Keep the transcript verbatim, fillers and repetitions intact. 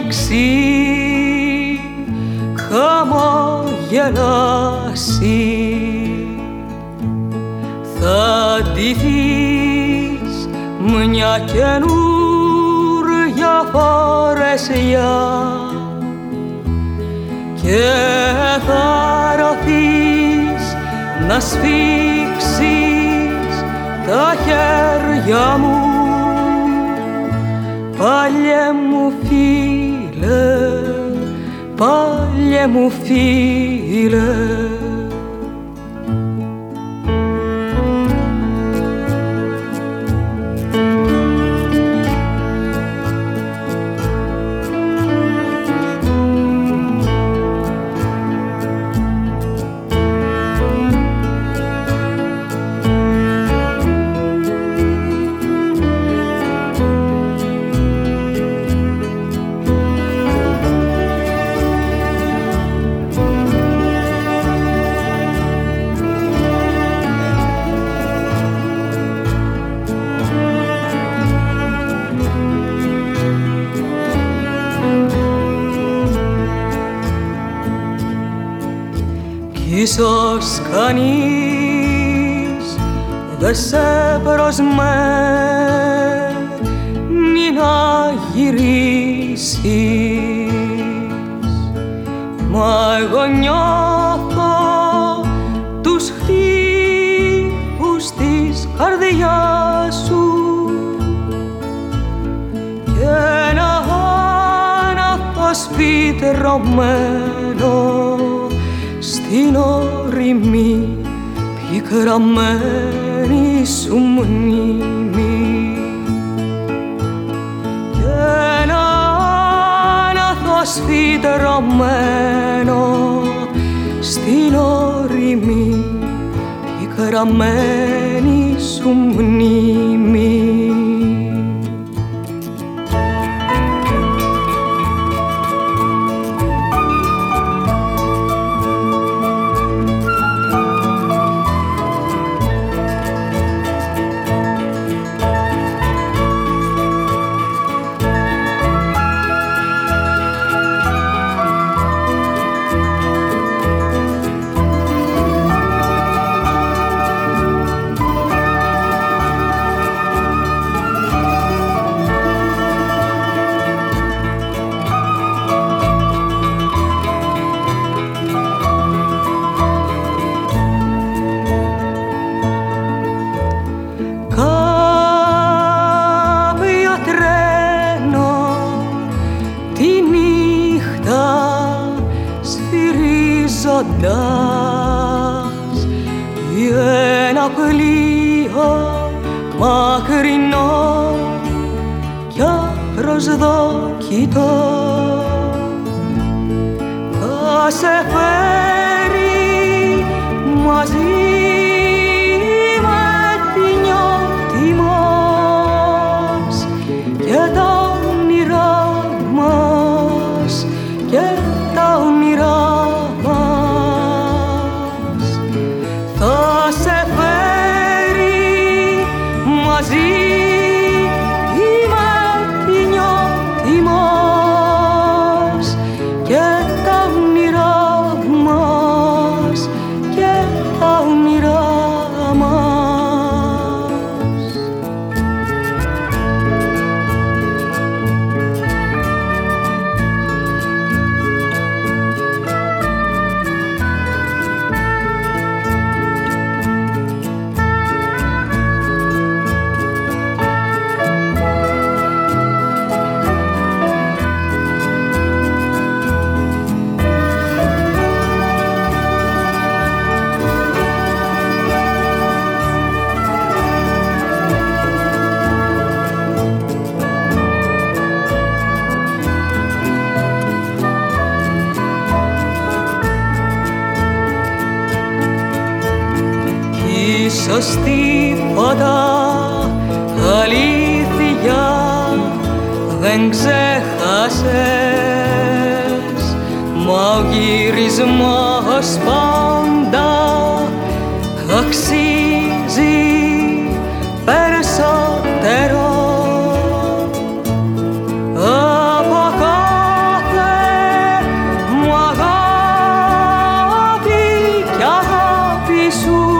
άνοιξη χαμογελάσει, θα ντυθείς μια καινούρια φορεσιά και θα ρωθείς να σφίξεις τα χέρια μου, παλιέ μου φίλε, παλιέ μου φίλε. Ίσως κανείς δε σε προσμένει να γυρίσεις, μα εγώ νιώθω τους χτύπους της καρδιάς σου και ένα άναθος φυτρωμένο στην ορεινή πικραμένη σου μνήμη και ένα άναθος φυτρωμένο στην ορεινή πικραμένη σου μνήμη. Ένα πλοίο μακρινό κι απροσδόκητο θα σε φέρει μαζί με τη νιώτη μας και τα όνειρά μας και τα όνειρά μαζί με τη νιώτη μας και τα όνειρά μας και τα όνειρά μας. Ίσως τίποτα αλήθεια δεν ξέχασες, μα ο γυρισμός πάντα αξίζει περισσότερο από σου